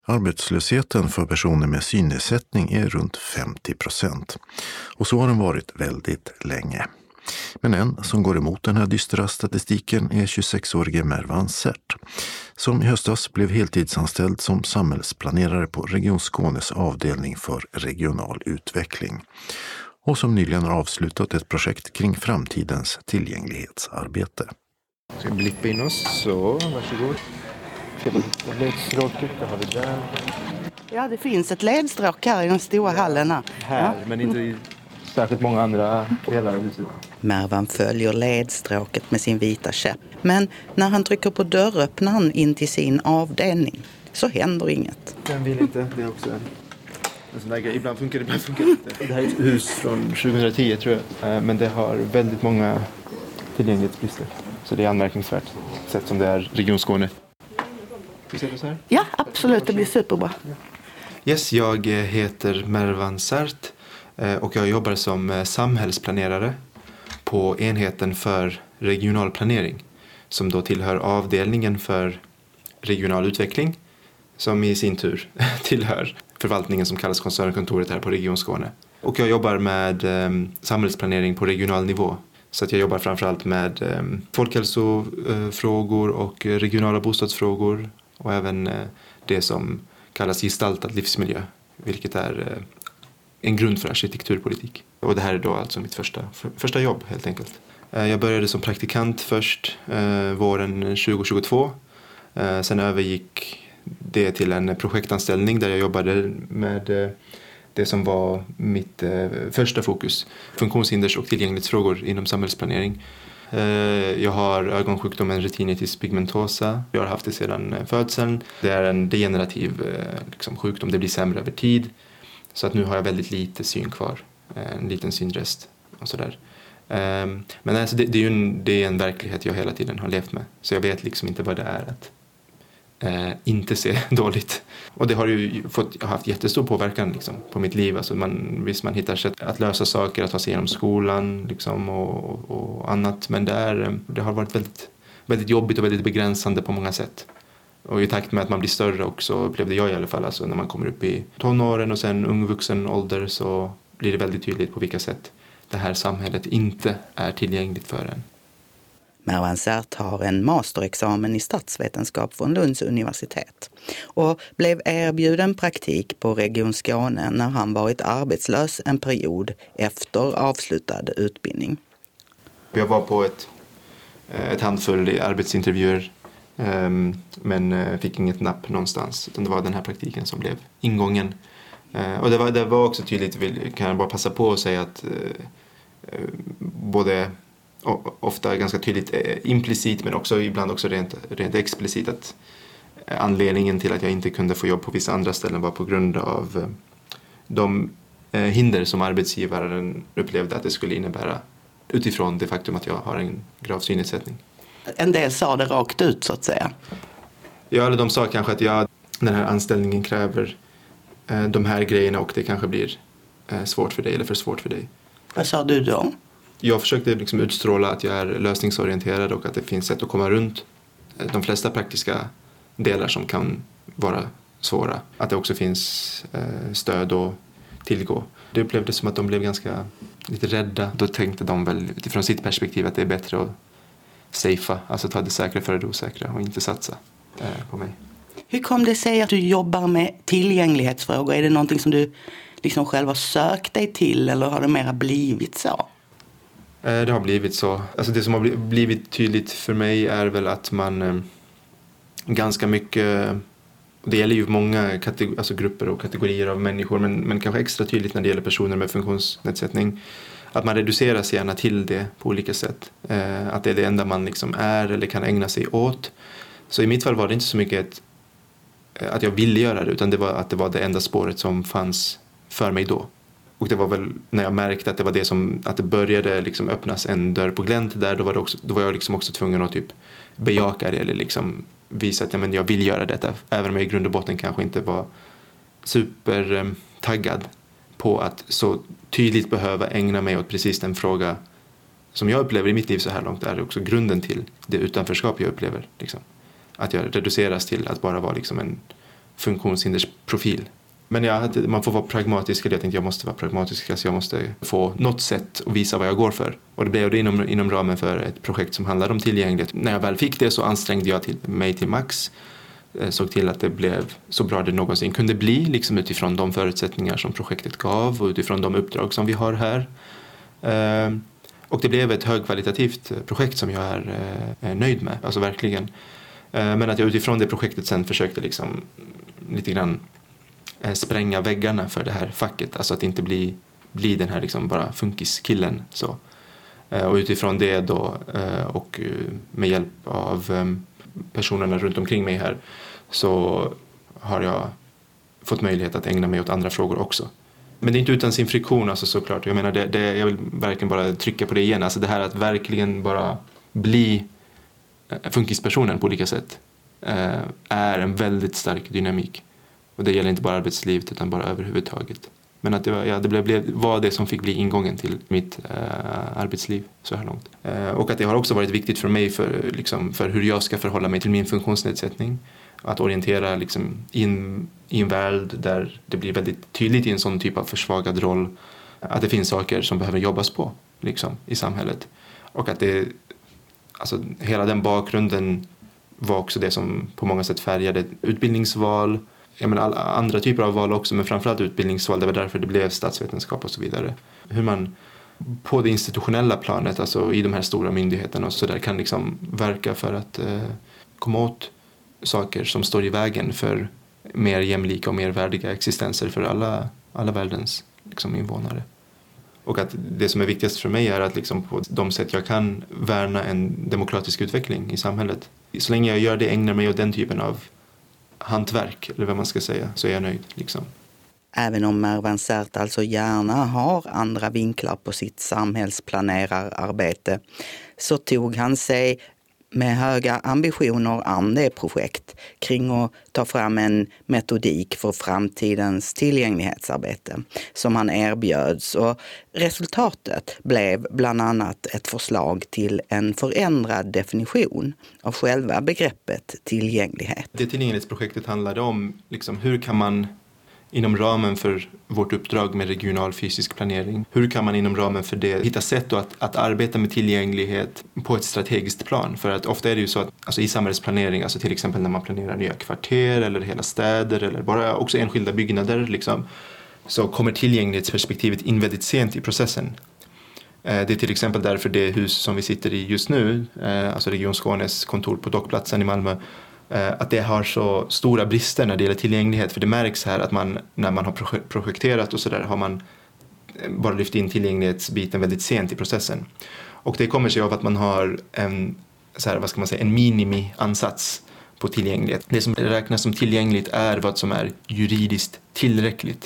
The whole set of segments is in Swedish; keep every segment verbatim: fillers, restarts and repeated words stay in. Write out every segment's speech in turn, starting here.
Arbetslösheten för personer med synnedsättning är runt femtio procent och så har den varit väldigt länge. Men en som går emot den här dystra statistiken är tjugosexårige Mervan Sert, som i höstas blev heltidsanställd som samhällsplanerare på Region Skånes avdelning för regional utveckling och som nyligen har avslutat ett projekt kring framtidens tillgänglighetsarbete. Ska vi blippa in oss? Så, varsågod. Ledstråket, det har vi där. Ja, det finns ett ledstråk här i den stora hallen. Här, här ja. Men inte i särskilt många andra delar av huset. Mervan följer ledstråket med sin vita käpp. Men när han trycker på dörröppnaren in till sin avdelning så händer inget. Den vill inte, det är också en, en sån där grej. Ibland funkar det, ibland funkar det inte. Det här är ett hus från tjugohundratio tror jag. Men det har väldigt många tillgänglighetsbrister. Så det är anmärkningsvärt, sett som det är Region Skåne. Ska vi se det så här? Ja, absolut. Det blir superbra. Yes, jag heter Mervan Sert och jag jobbar som samhällsplanerare på enheten för regional planering som då tillhör avdelningen för regional utveckling som i sin tur tillhör förvaltningen som kallas koncernkontoret här på Region Skåne. Och jag jobbar med eh, samhällsplanering på regional nivå. Så att jag jobbar framförallt med eh, folkhälsofrågor och regionala bostadsfrågor och även eh, det som kallas gestaltad livsmiljö, vilket är eh, en grund för arkitekturpolitik. Och det här är då alltså mitt första, för, första jobb helt enkelt. Eh, jag började som praktikant först eh, våren tjugohundratjugotvå. Eh, sen övergick det till en projektanställning där jag jobbade med eh, det som var mitt eh, första fokus, funktionshinders- och tillgänglighetsfrågor inom samhällsplanering. Eh, jag har ögonsjukdomen retinitis pigmentosa. Jag har haft det sedan födseln. Det är en degenerativ eh, liksom, sjukdom, det blir sämre över tid. Så att nu har jag väldigt lite syn kvar, eh, en liten synrest och sådär. Eh, men alltså, det, det, är ju en, det är en verklighet jag hela tiden har levt med. Så jag vet liksom inte vad det är att Eh, inte se dåligt. Och det har ju fått, haft jättestor påverkan liksom, på mitt liv. Alltså man, visst, man hittar sätt att lösa saker, att ta sig igenom skolan liksom, och, och annat. Men det, är, det har varit väldigt, väldigt jobbigt och väldigt begränsande på många sätt. Och i takt med att man blir större också, upplevde jag i alla fall, alltså när man kommer upp i tonåren och sen ung vuxen ålder så blir det väldigt tydligt på vilka sätt det här samhället inte är tillgängligt för en. Mervan Sert har en masterexamen i statsvetenskap från Lunds universitet och blev erbjuden praktik på Region Skåne när han varit arbetslös en period efter avslutad utbildning. Jag var på ett, ett handfull arbetsintervjuer men fick inget napp någonstans. Utan det var den här praktiken som blev ingången. Och det var, det var också tydligt, kan jag bara passa på att säga att både ofta ganska tydligt implicit men också ibland också rent, rent explicit att anledningen till att jag inte kunde få jobb på vissa andra ställen var på grund av de hinder som arbetsgivaren upplevde att det skulle innebära utifrån det faktum att jag har en grav synnedsättning. En del sa det rakt ut så att säga. Ja, eller de sa kanske att jag, den här anställningen kräver de här grejerna och det kanske blir svårt för dig eller för svårt för dig. Vad sa du då? Jag försökte liksom utstråla att jag är lösningsorienterad och att det finns sätt att komma runt de flesta praktiska delar som kan vara svåra. Att det också finns eh, stöd att tillgå. Det upplevdes som att de blev ganska lite rädda. Då tänkte de väl utifrån sitt perspektiv att det är bättre att safea, alltså ta det säkra före det osäkra och inte satsa eh, på mig. Hur kom det sig att du jobbar med tillgänglighetsfrågor? Är det någonting som du liksom själv har sökt dig till eller har det mera blivit så? Det har blivit så. Alltså det som har blivit tydligt för mig är väl att man eh, ganska mycket, det gäller ju många kategor- alltså grupper och kategorier av människor men, men kanske extra tydligt när det gäller personer med funktionsnedsättning, att man reduceras gärna till det på olika sätt. Eh, att det är det enda man liksom är eller kan ägna sig åt. Så i mitt fall var det inte så mycket ett, att jag ville göra det utan det var att det var det enda spåret som fanns för mig då. Och det var väl när jag märkte att det var det som, att det började liksom öppnas en dörr på glänt där, då var, det också, då var jag liksom också tvungen att typ bejaka det eller liksom visa att ja, men jag vill göra detta. Även om jag i grund och botten kanske inte var supertaggad på att så tydligt behöva ägna mig åt precis den fråga som jag upplever i mitt liv så här långt är också grunden till det utanförskap jag upplever. Liksom. Att jag reduceras till att bara vara liksom en funktionshindersprofil. Men jag, man får vara pragmatisk, eller jag tänkte jag måste vara pragmatisk, så jag måste få något sätt att visa vad jag går för. Och det blev det inom, inom ramen för ett projekt som handlar om tillgänglighet. När jag väl fick det så ansträngde jag till, mig till max, såg till att det blev så bra det någonsin kunde bli, liksom utifrån de förutsättningar som projektet gav och utifrån de uppdrag som vi har här. Och det blev ett högkvalitativt projekt som jag är, är nöjd med, alltså verkligen. Men att jag utifrån det projektet sen försökte liksom lite grann spränga väggarna för det här facket, alltså att inte bli, bli den här liksom bara funkiskillen. Så. Och utifrån det då, och med hjälp av personerna runt omkring mig här, så har jag fått möjlighet att ägna mig åt andra frågor också. Men det är inte utan sin friktion, alltså, såklart. Jag menar, det, det, jag vill verkligen bara trycka på det igen. Alltså det här att verkligen bara bli funkispersonen på olika sätt är en väldigt stark dynamik. Och det gäller inte bara arbetslivet utan bara överhuvudtaget. Men att det var, ja, det blev, var det som fick bli ingången till mitt äh, arbetsliv så här långt. Äh, och att det har också varit viktigt för mig för, liksom, för hur jag ska förhålla mig till min funktionsnedsättning. Att orientera liksom, in, i en värld där det blir väldigt tydligt i en sån typ av försvagad roll att det finns saker som behöver jobbas på liksom, i samhället. Och att det, alltså, hela den bakgrunden var också det som på många sätt färgade utbildningsval. Jag menar, alla andra typer av val också, men framförallt utbildningsval. Det var därför det blev statsvetenskap och så vidare. Hur man på det institutionella planet, alltså i de här stora myndigheterna och så där, kan liksom verka för att eh, komma åt saker som står i vägen för mer jämlika och mer värdiga existenser för alla, alla världens liksom, invånare. Och att det som är viktigast för mig är att liksom, på de sätt jag kan värna en demokratisk utveckling i samhället. Så länge jag gör det, ägnar mig åt den typen av hantverk, eller vad man ska säga, så är jag nöjd. Liksom. Även om Mervan Sert alltså gärna har andra vinklar på sitt samhällsplanerararbete, så tog han sig med höga ambitioner an det projekt kring att ta fram en metodik för framtidens tillgänglighetsarbete som han erbjöds, och resultatet blev bland annat ett förslag till en förändrad definition av själva begreppet tillgänglighet. Det tillgänglighetsprojektet handlade om liksom, hur kan man inom ramen för vårt uppdrag med regional fysisk planering, hur kan man inom ramen för det hitta sätt att, att arbeta med tillgänglighet på ett strategiskt plan? För att ofta är det ju så att alltså i samhällsplanering, alltså till exempel när man planerar nya kvarter eller hela städer eller bara också enskilda byggnader, liksom, så kommer tillgänglighetsperspektivet in väldigt sent i processen. Det är till exempel därför det hus som vi sitter i just nu, alltså Region Skånes kontor på Dockplatsen i Malmö, att det har så stora brister när det gäller tillgänglighet. För det märks här att man, när man har projekterat och så där, har man bara lyft in tillgänglighetsbiten väldigt sent i processen. Och det kommer sig av att man har en, så här, vad ska man säga, en minimiansats på tillgänglighet. Det som räknas som tillgängligt är vad som är juridiskt tillräckligt.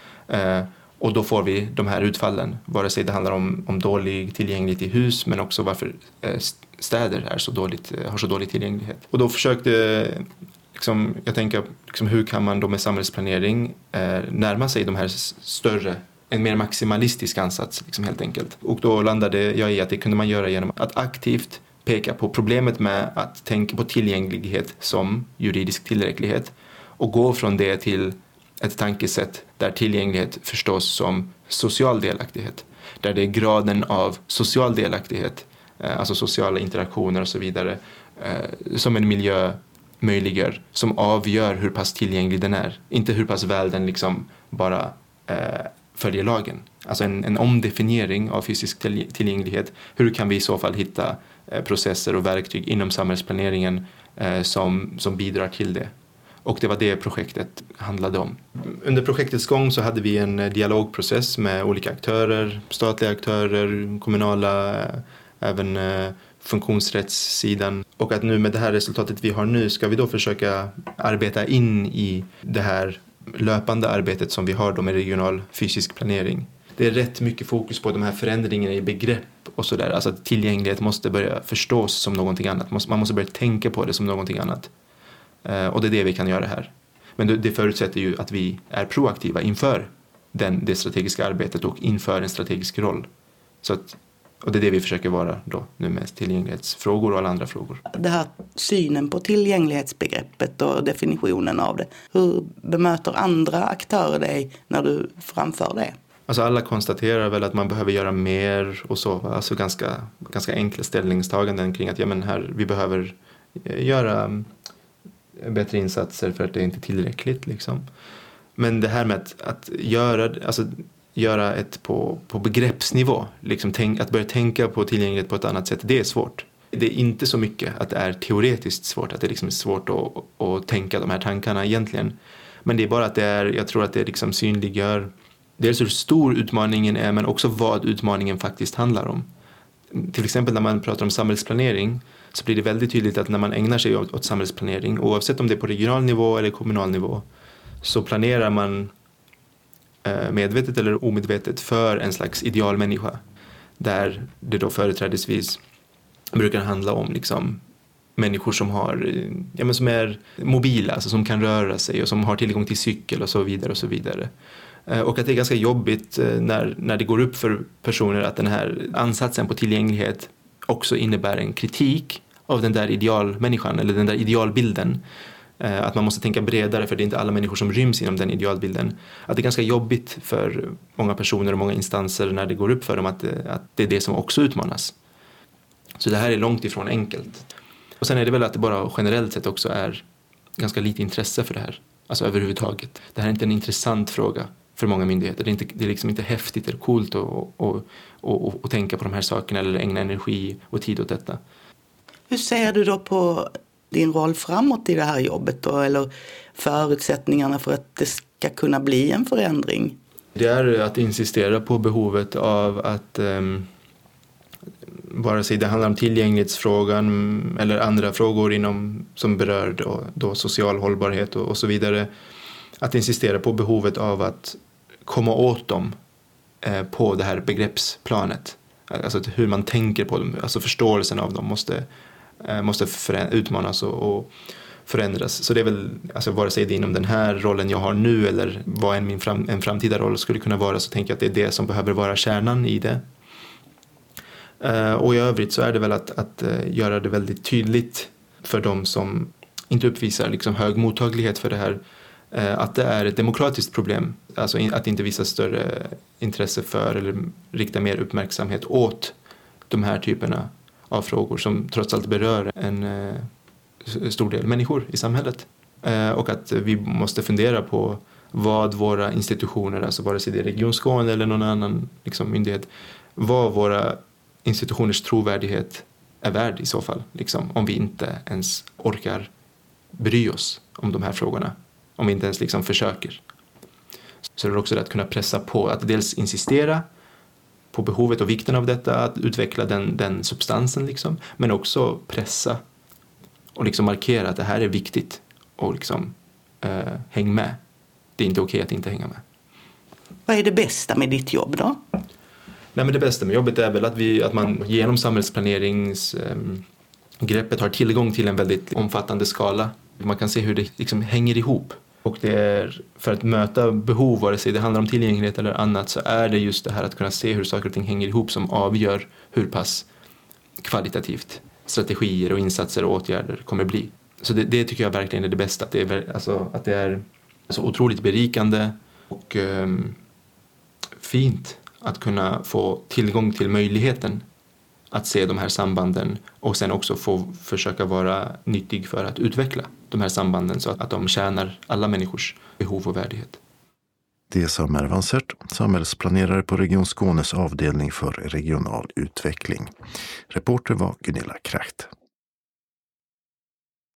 Och då får vi de här utfallen, vare sig det handlar om, om dålig tillgänglighet i hus, men också varför städer är så dåligt, har så dålig tillgänglighet. Och då försökte liksom, jag tänker liksom, hur kan man då med samhällsplanering eh, närma sig de här större, en mer maximalistisk ansats liksom, helt enkelt. Och då landade jag i att det kunde man göra genom att aktivt peka på problemet med att tänka på tillgänglighet som juridisk tillräcklighet och gå från det till ett tankesätt där tillgänglighet förstås som social delaktighet. Där det är graden av social delaktighet, alltså sociala interaktioner och så vidare, som en miljö möjliggör, som avgör hur pass tillgänglig den är. Inte hur pass väl den liksom bara följer lagen. Alltså en, en omdefiniering av fysisk tillgänglighet. Hur kan vi i så fall hitta processer och verktyg inom samhällsplaneringen som, som bidrar till det? Och det var det projektet handlade om. Under projektets gång så hade vi en dialogprocess med olika aktörer, statliga aktörer, kommunala, även funktionsrättssidan. Och att nu med det här resultatet vi har nu ska vi då försöka arbeta in i det här löpande arbetet som vi har då med regional fysisk planering. Det är rätt mycket fokus på de här förändringarna i begrepp och sådär. Alltså att tillgänglighet måste börja förstås som någonting annat. Man måste börja tänka på det som någonting annat. Och det är det vi kan göra här. Men det förutsätter ju att vi är proaktiva inför den, det strategiska arbetet och inför en strategisk roll. Så att Och det är det vi försöker vara då nu med tillgänglighetsfrågor och alla andra frågor. Det här synen på tillgänglighetsbegreppet och definitionen av det. Hur bemöter andra aktörer dig när du framför det? Alltså alla konstaterar väl att man behöver göra mer och så. Alltså ganska, ganska enkla ställningstaganden kring att ja, men här, vi behöver göra bättre insatser för att det är inte tillräckligt. Liksom. Men det här med att, att göra, alltså, göra ett på, på begreppsnivå, liksom tänk, att börja tänka på tillgänglighet på ett annat sätt, det är svårt. Det är inte så mycket att det är teoretiskt svårt, att det liksom är svårt att, att tänka de här tankarna egentligen. Men det är bara att det är, jag tror att det liksom synliggör dels hur stor utmaningen är, men också vad utmaningen faktiskt handlar om. Till exempel när man pratar om samhällsplanering så blir det väldigt tydligt att när man ägnar sig åt, åt samhällsplanering, oavsett om det är på regional nivå eller kommunal nivå, så planerar man eh, medvetet eller omedvetet för en slags idealmänniska. Där det då företrädesvis brukar handla om liksom, människor som, har, ja, men som är mobila, alltså som kan röra sig och som har tillgång till cykel och så vidare och så vidare. Och att det är ganska jobbigt när, när det går upp för personer att den här ansatsen på tillgänglighet också innebär en kritik av den där idealmänniskan eller den där idealbilden. Att man måste tänka bredare för det är inte alla människor som ryms inom den idealbilden. Att det är ganska jobbigt för många personer och många instanser när det går upp för dem att, att det är det som också utmanas. Så det här är långt ifrån enkelt. Och sen är det väl att det bara generellt sett också är ganska lite intresse för det här. Alltså överhuvudtaget. Det här är inte en intressant fråga för många myndigheter. Det är, inte, det är liksom inte häftigt eller coolt att och, och, och, och tänka på de här sakerna eller ägna energi och tid åt detta. Hur ser du då på din roll framåt i det här jobbet då? Eller förutsättningarna för att det ska kunna bli en förändring? Det är att insistera på behovet av att um, vare sig det handlar om tillgänglighetsfrågan eller andra frågor inom, som berör då, då social hållbarhet och, och så vidare. Att insistera på behovet av att komma åt dem eh, på det här begreppsplanet. Alltså hur man tänker på dem, alltså förståelsen av dem måste, eh, måste förä- utmanas och, och förändras. Så det är väl, alltså vare sig det är inom den här rollen jag har nu eller vad en, min fram, en framtida roll skulle kunna vara, så tänker jag att det är det som behöver vara kärnan i det. Uh, och i övrigt så är det väl att, att uh, göra det väldigt tydligt för de som inte uppvisar liksom hög mottaglighet för det här, uh, att det är ett demokratiskt problem. Alltså in, att inte visa större intresse för eller rikta mer uppmärksamhet åt de här typerna av frågor som trots allt berör en uh, stor del människor i samhället. Uh, och att vi måste fundera på vad våra institutioner, alltså vare sig det är Region Skåne eller någon annan liksom, myndighet, vad våra institutioners trovärdighet är värd i så fall, liksom, om vi inte ens orkar bry oss om de här frågorna, om vi inte ens liksom försöker. Så det är också det att kunna pressa på, att dels insistera på behovet och vikten av detta, att utveckla den, den substansen, liksom, men också pressa och liksom markera att det här är viktigt och liksom, eh, häng med. Det är inte okej att inte hänga med. Vad är det bästa med ditt jobb då? Nej, men det bästa med jobbet är väl att, vi, att man genom samhällsplaneringsgreppet har tillgång till en väldigt omfattande skala. Man kan se hur det liksom hänger ihop. Och det är för att möta behov, vare sig det handlar om tillgänglighet eller annat, så är det just det här att kunna se hur saker och ting hänger ihop som avgör hur pass kvalitativt strategier och insatser och åtgärder kommer bli. Så det, det tycker jag verkligen är det bästa. Att det är, alltså, att det är så otroligt berikande och um, fint att kunna få tillgång till möjligheten att se de här sambanden och sen också få försöka vara nyttig för att utveckla de här sambanden så att de tjänar alla människors behov och värdighet. Det sa Mervan Sert, samhällsplanerare på Region Skånes avdelning för regional utveckling. Reporter var Gunilla Kracht.